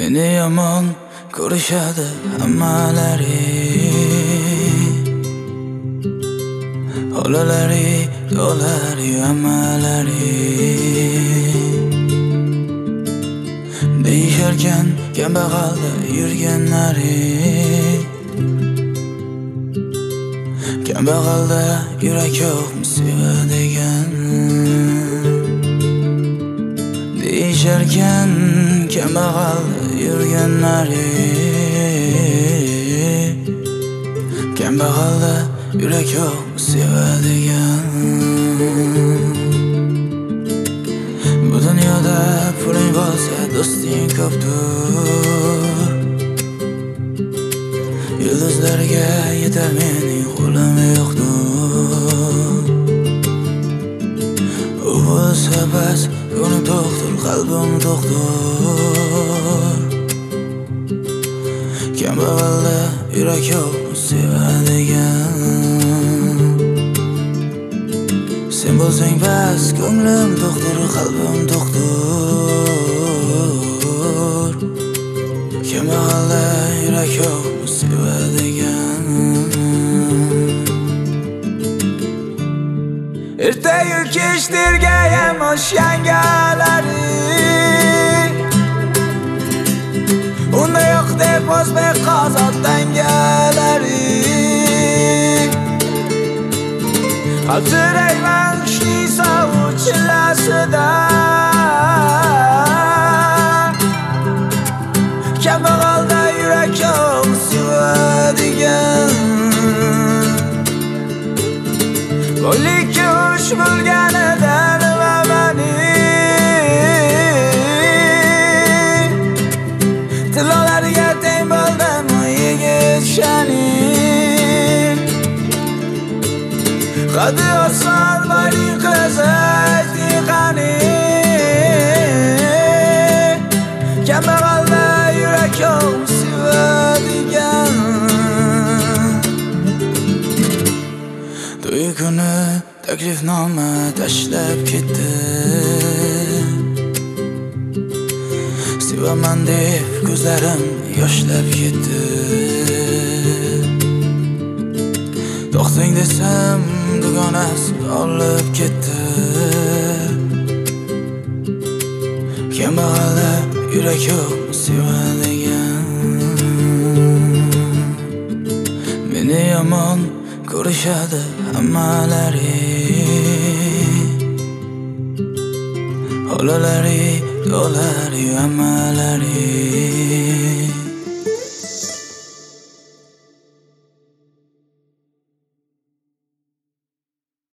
Meni yomon ko'rishadi hammalari, xolalari, do'lari, hammalari. Deyisharkan kambag'alda yurganlari, kambag'alda yurak yo'qmi sevadigan. Deyisharkan kambag'alda yurganlari, kambag'alda yurak yo'qmi sevadigan. Bu dunyoda puling bo'lsa do'sting ko'pdir, yulduzlarga yetar mening qo'lim yo'qdir. U bo'lsa bas ko'nglim to'qdir, qalbim to'qdir. Kambag'alda yurak yo'qmi sevadigan. Sen bo'lsang bas ko'nglim to'qdir, qalbim to'qdir. Kambag'alda yurak yo'qmi sevadigan. Ertayu kech tergayam o'shangalari, unda yo'q deb o'zbek qozoq dangalari. Qaltirayman qishning sovuq chillasida, kambag'alda yurak yo'q sevadigan. Boylikka urush bo'lganida nima mani, tilolariga teng bo'ldim yigit shaning. Qadi osmon boylik qizi aytiqani, kambag'alda yurak yo'q sevadigan. To'y kuni taklifnoma tashlab ketdi, sevaman deb ko'zlarim yoshlab ketdi. To'xtang desam dugonasi olib ketdi. Kambag'alda yurak yo'qmi sevadigan. Meni yomon ko'rishadi hammalari, xolalari, do'lari, hammalari.